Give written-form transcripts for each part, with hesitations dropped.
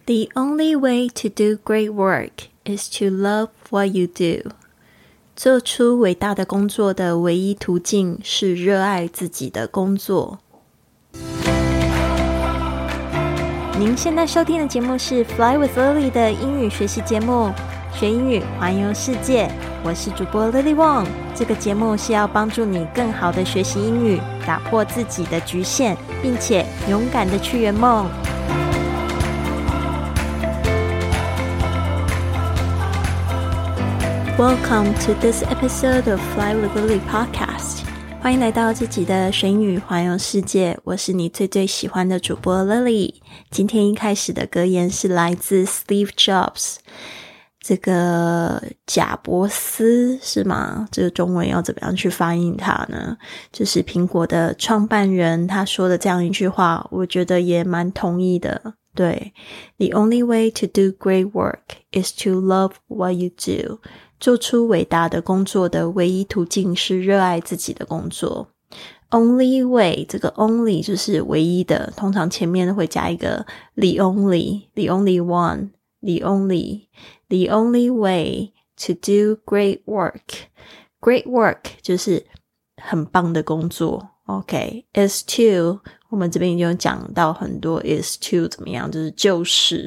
The only way to do great work is to love what you do. 做出伟大的工作的唯一途径是热爱自己的工作。您现在收听的节目是 Fly with Lily 的英语学习节目，学英语环游世界。我是主播 Lily Wong， 这个节目是要帮助你更好的学习英语，打破自己的局限，并且勇敢的去圆梦。Welcome to this episode of Fly with Lily podcast. 欢迎来到这集的学英语环游世界，我是你最喜欢的主播 Lily。今天一开始的格言是来自 Steve Jobs， 这个贾伯斯是吗？这个中文要怎么样去翻译它呢？就是苹果的创办人他说的这样一句话，我觉得也蛮同意的。对 The only way to do great work is to love what you do. 做出伟大的工作的唯一途径是热爱自己的工作。Only way， 这个 only 就是唯一的，通常前面会加一个 the only, the only one, the only way to do great work. Great work 就是很棒的工作。OK, is to 我们这边已经有讲到很多 is to 怎么样，就是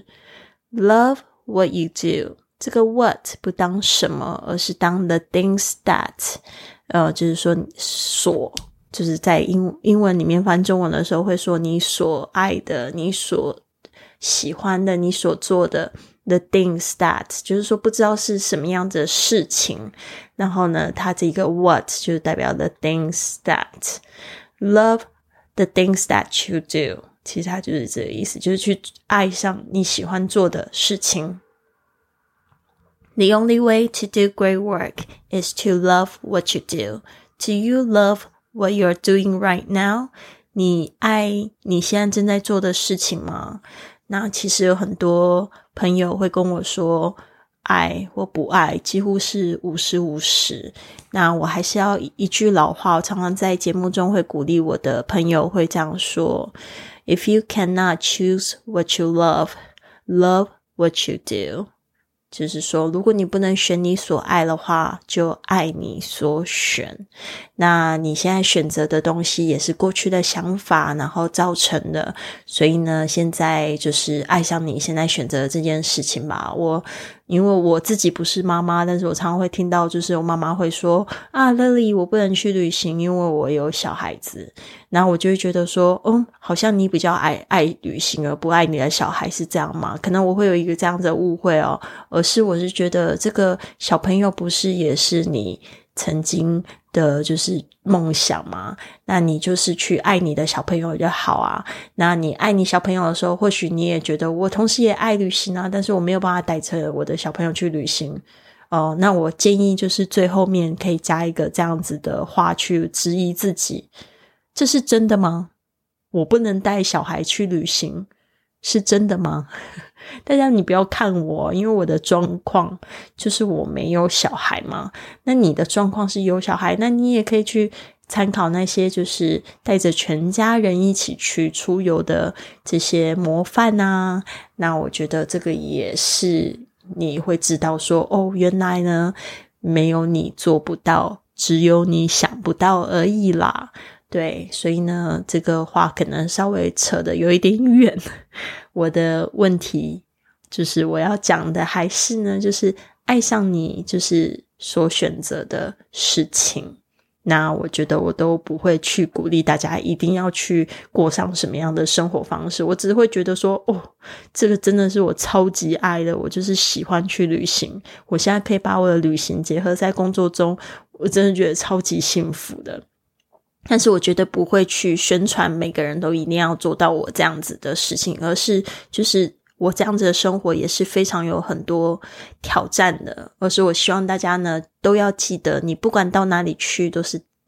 love what you do。这个 what 不当什么，而是当 the things that 就是说所，就是在英文里面翻中文的时候会说你所爱的，你所喜欢的，你所做的 the things that 就是说不知道是什么样子的事情，然后呢它这个 what 就是代表 the things that love the things that you do， 其实它就是这个意思，就是去爱上你喜欢做的事情。The only way to do great work is to love what you do. Do you love what you're doing right now? 你爱你现在正在做的事情吗？那其实有很多朋友会跟我说爱或不爱几乎是50-50。那我还是要一句老话，我常常在节目中会鼓励我的朋友会这样说 If you cannot choose what you love, love what you do.就是说如果你不能选你所爱的话，就爱你所选。那你现在选择的东西也是过去的想法然后造成的，所以呢现在就是爱上你现在选择的这件事情吧。因为我自己不是妈妈，但是我常常会听到就是我妈妈会说啊 Lily 我不能去旅行因为我有小孩子，然后我就会觉得说好像你比较爱旅行而不爱你的小孩，是这样吗？可能我会有一个这样子的误会而是我是觉得这个小朋友不是也是你曾经的就是梦想吗？那你就是去爱你的小朋友就好啊。那你爱你小朋友的时候，或许你也觉得我同时也爱旅行啊，但是我没有办法带着我的小朋友去旅行那我建议就是最后面可以加一个这样子的话去质疑自己，这是真的吗？我不能带小孩去旅行是真的吗？大家你不要看我，因为我的状况就是我没有小孩嘛。那你的状况是有小孩，那你也可以去参考那些就是带着全家人一起去出游的这些模范啊。那我觉得这个也是你会知道说原来呢没有你做不到，只有你想不到而已啦。对，所以呢这个话可能稍微扯得有一点远。我的问题就是我要讲的还是呢就是爱上你就是所选择的事情。那我觉得我都不会去鼓励大家一定要去过上什么样的生活方式，我只是会觉得说这个真的是我超级爱的，我就是喜欢去旅行，我现在可以把我的旅行结合在工作中，我真的觉得超级幸福的。但是我觉得不会去宣传每个人都一定要做到我这样子的事情，而是就是我这样子的生活也是非常有很多挑战的，而是我希望大家呢都要记得你不管到哪里去都是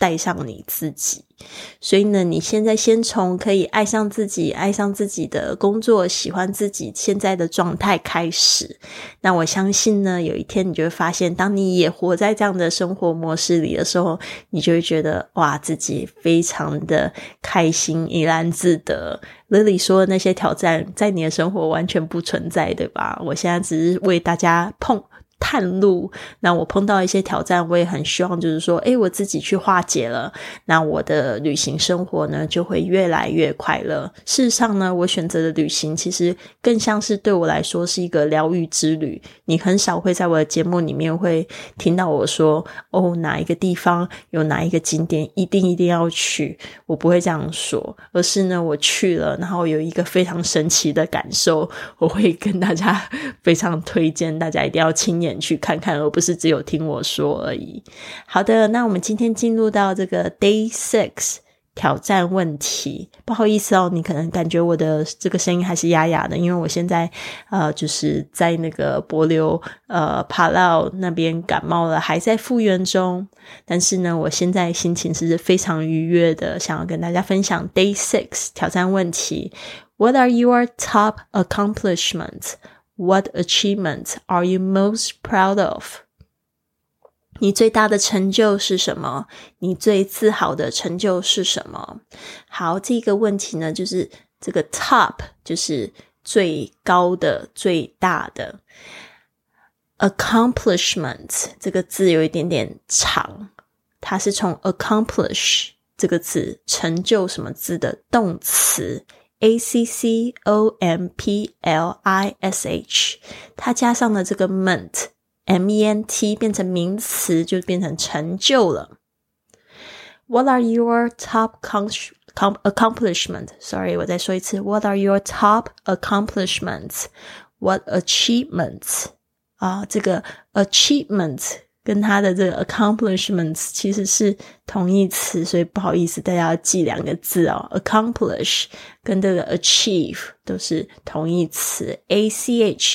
带上你自己。所以呢，你现在先从可以爱上自己，爱上自己的工作，喜欢自己现在的状态开始。那我相信呢，有一天你就会发现，当你也活在这样的生活模式里的时候，你就会觉得哇，自己非常的开心，怡然自得。Lily 说的那些挑战在你的生活完全不存在，对吧？我现在只是为大家探路，那我碰到一些挑战，我也很希望就是说我自己去化解了，那我的旅行生活呢就会越来越快乐。事实上呢，我选择的旅行其实更像是对我来说是一个疗愈之旅。你很少会在我的节目里面会听到我说哪一个地方有哪一个景点一定要去，我不会这样说，而是呢我去了，然后有一个非常神奇的感受，我会跟大家非常推荐大家一定要亲眼去看看，而不是只有听我说而已。好的，那我们今天进入到这个 Day 6挑战问题。不好意思你可能感觉我的这个声音还是哑哑的，因为我现在就是在那个帛琉帕劳那边感冒了，还在复原中。但是呢，我现在心情是非常愉悦的，想要跟大家分享 Day 6挑战问题。What are your top accomplishments?What achievements are you most proud of? 你最大的成就是什么？你最自豪的成就是什么？好，这个问题呢，就是这个 top 就是最高的、最大的。accomplishment 这个字有一点点长，它是从 accomplish 这个字，成就什么字的动词ACCOMPLISH 它加上了这个 ment MENT 变成名词，就变成成就了。What are your top accomplishments? Sorry, 我再说一次。What are your top accomplishments? What achievements? 这个 achievements跟它的这个 accomplishments 其实是同义词，所以不好意思，大家要记两个字accomplish 跟这个 achieve 都是同义词 ACHIEVE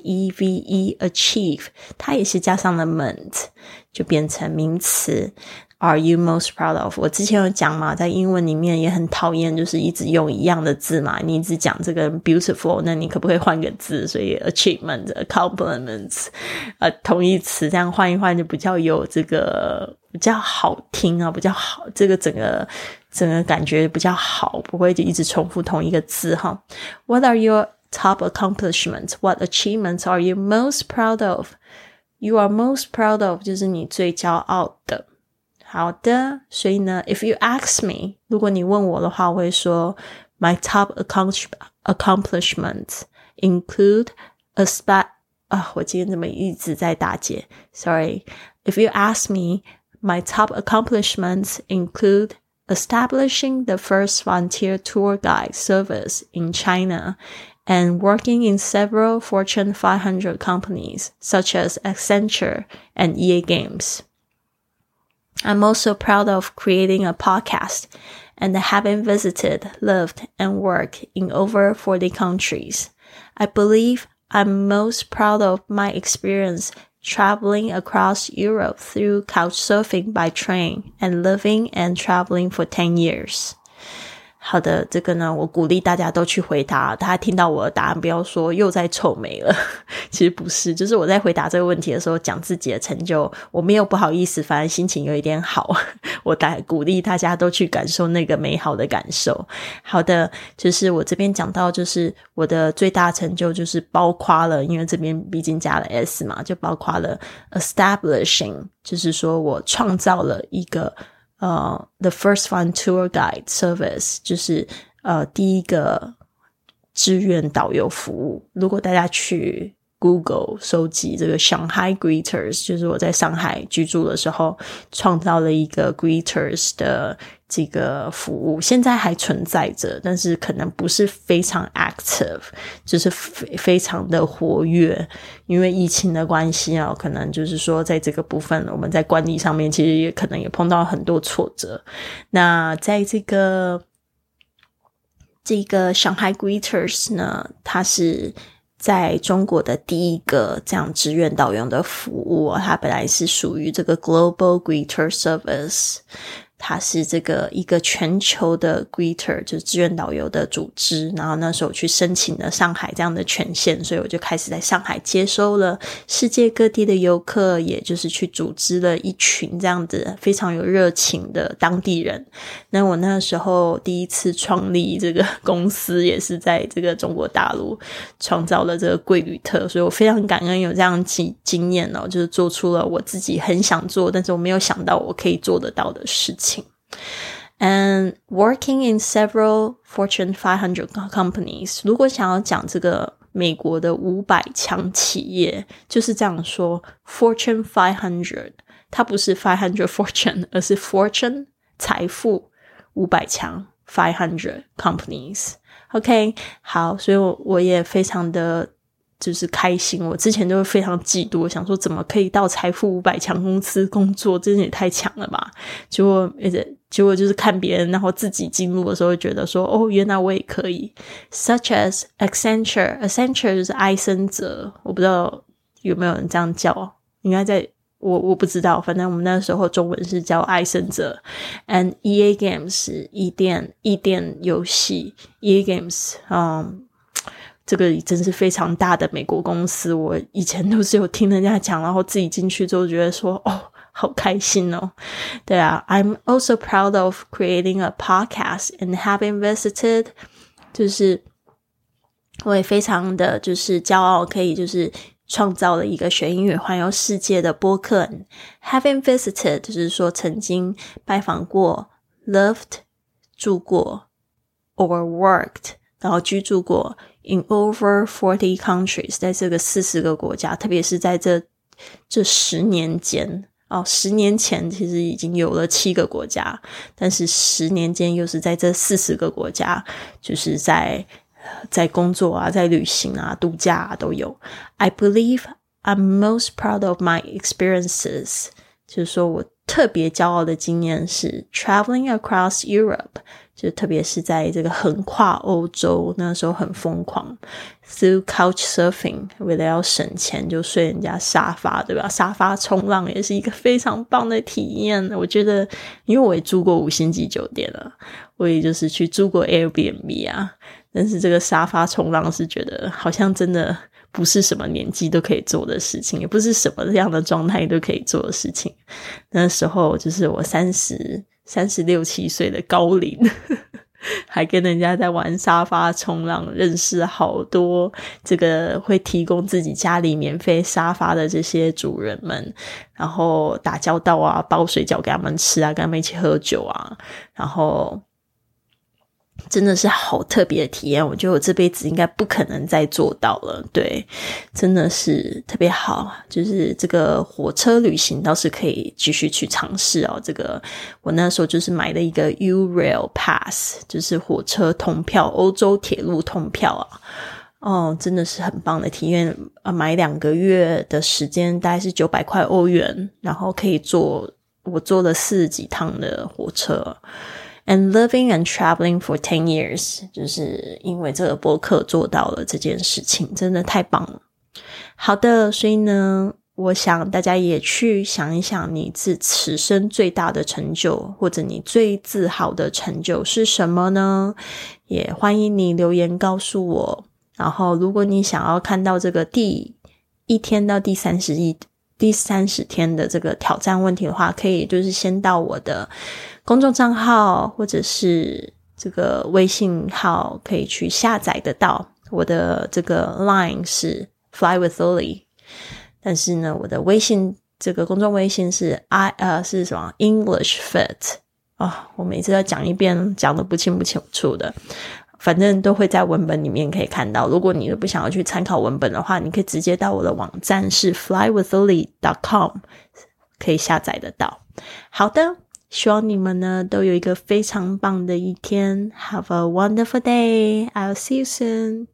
achieve 它也是加上了 ment 就变成名词。Are you most proud of? 我之前有讲嘛，在英文里面也很讨厌就是一直用一样的字嘛，你一直讲这个 beautiful， 那你可不可以换个字？所以 achievement, accomplishments 同义词这样换一换就比较有这个比较好听比较好，这个整个感觉比较好，不会就一直重复同一个字What are your top accomplishments? What achievements are you most proud of? You are most proud of 就是你最骄傲的。好的，所以呢 if you ask me 如果你问我的话，我会说 my top accomplishments include我今天怎么一直在打结 Sorry If you ask me my top accomplishments include establishing the first volunteer tour guide service in China and working in several Fortune 500 companies such as Accenture and EA Games.I'm also proud of creating a podcast and having visited, lived, and worked in over 40 countries. I believe I'm most proud of my experience traveling across Europe through couchsurfing by train and living and traveling for 10 years. 好的，这个呢我鼓励大家都去回答，大家听到我的答案不要说又在臭美了其实不是，就是我在回答这个问题的时候讲自己的成就，我没有不好意思，反而心情有一点好我鼓励大家都去感受那个美好的感受。好的，就是我这边讲到就是我的最大成就就是包括了，因为这边毕竟加了 s 嘛，就包括了 establishing 就是说我创造了一个the first one tour guide service 就是第一个志愿导游服务。如果大家去 Google 收集这个 Shanghai Greeters 就是我在上海居住的时候创造了一个 Greeters 的这个服务，现在还存在着，但是可能不是非常 active 就是非常的活跃，因为疫情的关系可能就是说在这个部分我们在管理上面其实也可能也碰到很多挫折。那在这个Shanghai Greeters 呢，它是在中国的第一个这样志愿导游的服务它本来是属于这个 Global Greeter Service， 它是这个一个全球的 Greeter 就是志愿导游的组织，然后那时候去申请了上海这样的权限，所以我就开始在上海接收了世界各地的游客，也就是去组织了一群这样子非常有热情的当地人。那我那时候第一次创立这个公司也是在这个中国大陆创造了这个贵旅特，所以我非常感恩有这样经验哦，就是做出了我自己很想做但是我没有想到我可以做得到的事情。And working in several Fortune 500 companies， 如果想要讲这个美国的500强企业，就是这样说 Fortune 500， 它不是500 Fortune， 而是 Fortune 财富500强 500 companies。 OK， 好，所以我也非常的就是开心，我之前就会非常嫉妒，我想说怎么可以到财富500强公司工作，真的也太强了吧。结果就是看别人然后自己进入的时候会觉得说哦，原来我也可以。 Such as Accenture 就是埃森哲，我不知道有没有人这样叫，应该在我不知道，反正我们那时候中文是叫埃森哲。 And EA Games 是易电游戏 EA Games， 这个真是非常大的美国公司，我以前都是有听人家讲，然后自己进去之后觉得说哦，好开心哦。对啊， I'm also proud of creating a podcast and having visited， 就是我也非常的就是骄傲可以就是创造了一个学英语环游世界的播客。 Having visited 就是说曾经拜访过， loved 住过， or worked 然后居住过 in over 40 countries， 在这个40个国家，特别是在这10年间10年前其实已经有了7个国家，但是10年间又是在这40个国家，就是在工作啊，在旅行啊，度假啊都有。 I believe I'm most proud of my experiences， 就是说我特别骄傲的经验是 traveling across Europe， 就特别是在这个横跨欧洲，那时候很疯狂。Through couchsurfing， 为了要省钱就睡人家沙发，对吧？沙发冲浪也是一个非常棒的体验。我觉得因为我也住过5星级酒店了，我也就是去住过 Airbnb 啊，但是这个沙发冲浪是觉得好像真的不是什么年纪都可以做的事情，也不是什么样的状态都可以做的事情。那时候就是我36、7岁的高龄还跟人家在玩沙发冲浪，认识好多这个会提供自己家里免费沙发的这些主人们，然后打交道啊，包水饺给他们吃啊，跟他们一起喝酒啊，然后真的是好特别的体验，我觉得我这辈子应该不可能再做到了。对，真的是特别好，就是这个火车旅行倒是可以继续去尝试哦。这个我那时候就是买了一个 U-Rail Pass， 就是火车通票，欧洲铁路通票啊。真的是很棒的体验买2个月的时间，大概是900块欧元，然后可以我坐了40几趟的火车。And living and traveling for 10 years， 就是因为这个播客做到了这件事情，真的太棒了。好的，所以呢，我想大家也去想一想你此生最大的成就，或者你最自豪的成就是什么呢？也欢迎你留言告诉我。然后如果你想要看到这个第1天到第30天的这个挑战问题的话，可以就是先到我的公众账号或者是这个微信号可以去下载得到。我的这个 Line 是 Fly with Lily， 但是呢我的微信这个公众微信是是什么 English Fit 我每次要讲一遍讲得不清楚的，反正都会在文本里面可以看到。如果你不想要去参考文本的话，你可以直接到我的网站是 flywithlily.com 可以下载得到。好的，希望你们呢都有一个非常棒的一天。Have a wonderful day. I'll see you soon.